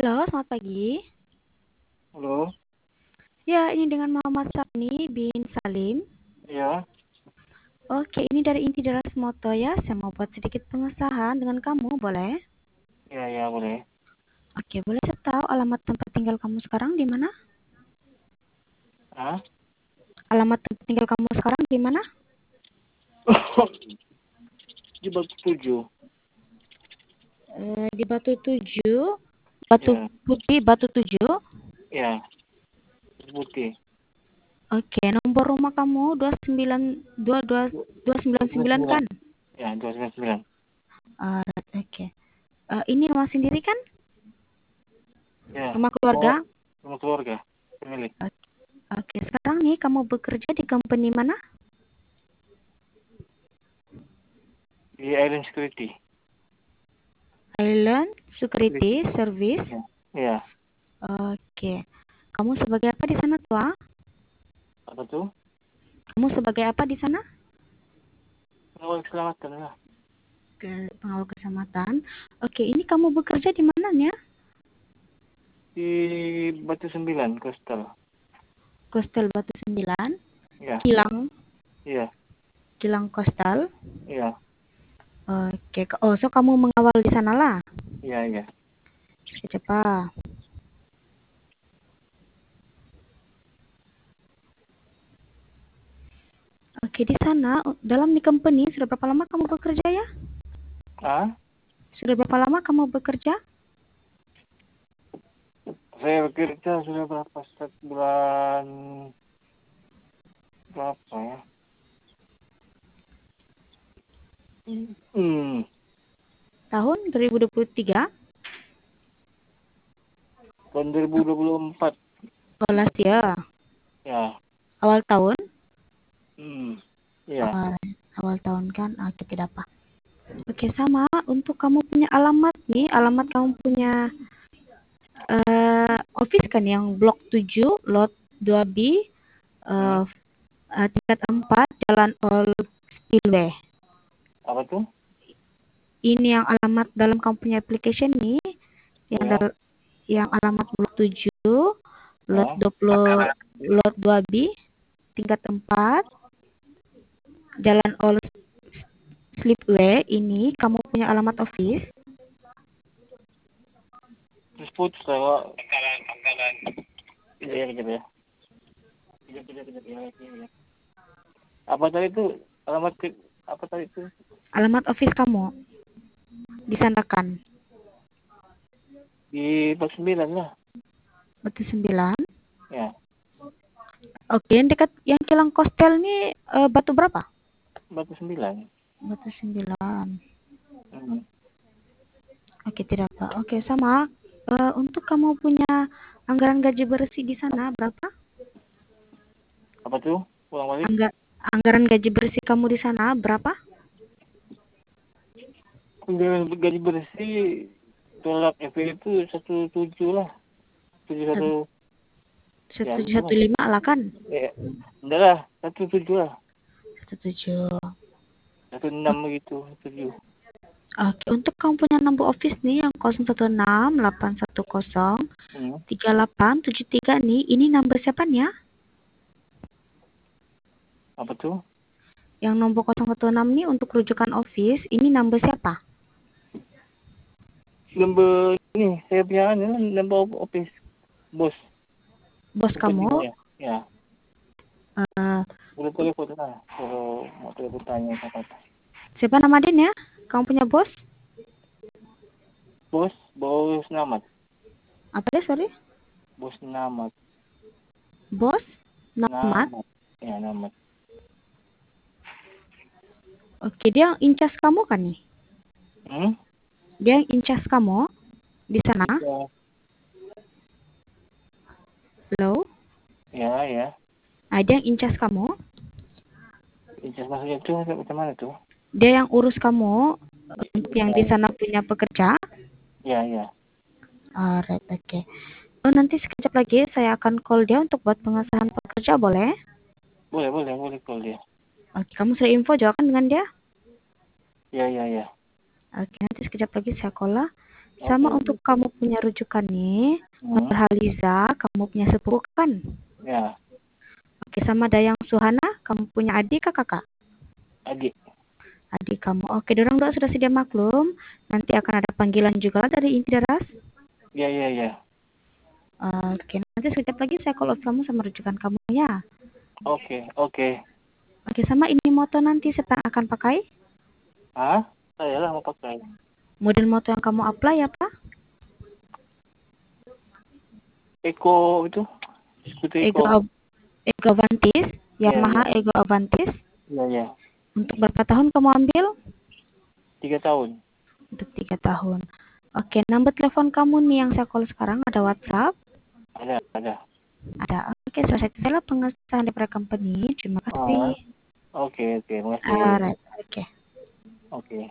Halo, selamat pagi. Halo, Ya, ini dengan Muhammad Sani bin Salim. ya, Oke, ini dari Inti Deras Moto ya. Saya mau buat sedikit pengesahan dengan kamu, boleh? ya, boleh. Oke, boleh saya tahu alamat tempat tinggal kamu sekarang di mana? Ah, Alamat tempat tinggal kamu sekarang di mana? di bab 7. Di Batu 7, Batu Ya, Putih, Batu 7. ya, putih. Oke, nomor rumah kamu 29299 299. kan? Ya, 299. Oke. Ini rumah sendiri kan? Ya, Rumah rumah, keluarga? rumah keluarga, pemilik. Oke, sekarang nih kamu bekerja di company mana? Di Island Security. Island Security Security. Service. Ya, ya. Oke. Kamu sebagai apa di sana, Tua? Apa tuh? Kamu sebagai apa di sana? Pengawal keselamatan lah. Pengawal keselamatan. Oke, ini kamu bekerja di mana ya? Di Batu 9, Coastal. Coastal Batu 9, Ya, Kilang, iya, Kilang Coastal. iya, Oke. Oh, so kamu mengawal di sana lah. iya. Cepat. Oke, di sana dalam di company sudah berapa lama kamu bekerja ya? Ah, Sudah berapa lama kamu bekerja? saya bekerja sudah berapa? 1 bulan, berapa ya? Hmm, Tahun 2023? tahun 2024. Oh, last year. Ya, Awal tahun? iya. Oh, awal tahun kan? Oke, tidak apa. Oke, sama. Untuk kamu punya alamat nih, alamat kamu punya office kan yang blok 7, lot 2B, Hmm, tingkat 4, Jalan All Spillway. apa tuh? Ini yang alamat dalam kamu punya application nih, yang Ya, yang alamat blok 7, lot ya. 20, lot 2B, tingkat 4, Jalan All Slipway. Ini kamu punya alamat office. Terus putus lah, Kak. Iya, kejap ya. Kejap ya. Apa tadi itu? Alamat apa tadi itu? Alamat office kamu disandakan. Di Bab 9 lah. Batu 9. Ya, Oke, yang dekat yang Kilang Kostel nih batu berapa? Bab 9. Batu 9. Hmm. Oke, tidak apa. Oke, sama. Untuk kamu punya anggaran gaji bersih di sana berapa? Apa tuh? Ulang balik. Anggaran gaji bersih kamu di sana berapa? Anggaran gaji bersih tolak FP itu 17 lah. 71. Ya, gitu lah. 1715 lah kan? Ya, enggak lah. 17 lah. 17. 16 begitu. 7. Oke, untuk kamu punya nomor office nih yang 016810 Hmm. 3873 nih, ini nomor siapa nih ya? Apa tuh? Yang nomor 016 nih untuk rujukan office, ini nomor siapa? Lembar ini saya punya lembar office bos. Bos kamu? Sepertinya ya. Eh, Boleh telepon lah kalau mau telepon tanya apa. Siapa nama dia ya? Kamu punya bos? Bos Namat. Apa deh, sorry? Bos Namat. Bos? Namat? Namat. Ya, Namat. Oke, dia yang incas kamu kan nih? Hmm? Dia yang incas kamu di sana? Ya, Halo? ya. Dia yang incas kamu? Ijazah maksudnya tuh macam mana tuh? Dia yang urus kamu untuk yang di sana punya pekerja? Ya. Alright, oke. Oh, nanti sekejap lagi saya akan call dia untuk buat pengesahan pekerja, boleh? Boleh call dia. Oke, kamu sudah info juga kan dengan dia? Ya. Oke, nanti sekejap lagi saya call lah. Sama Oke. untuk kamu punya rujukan nih, Hmm. Nurhaliza, kamu punya sepupu kan? Ya, Oke, sama Dayang Suhana, kamu punya adik kah kakak? adik. Adik kamu. Oke, dorang doa sudah sedia maklum. Nanti akan ada panggilan juga lah dari inti deras. Ya, ya, ya. Oke, nanti sekejap lagi saya call out kamu sama rujukan kamu ya. Oke, oke. Oke, sama ini moto nanti siapa yang akan pakai? Hah? Saya lah mau pakai. Model moto yang kamu apply apa? Eko itu, skuter Eko. Ego, Ego Avantis, Ya, Yamaha ya. Ego Avantis. Ya, ya. Untuk berapa tahun kamu ambil? 3 tahun. Untuk 3 tahun. Oke, nomor telepon kamu nih yang saya call sekarang ada WhatsApp? Ada, ada. Ada. Oke, selesai saya pengesahan daripada company. Terima Ah, kasih. oke, oke. Makasih. Alright, oke. Oke.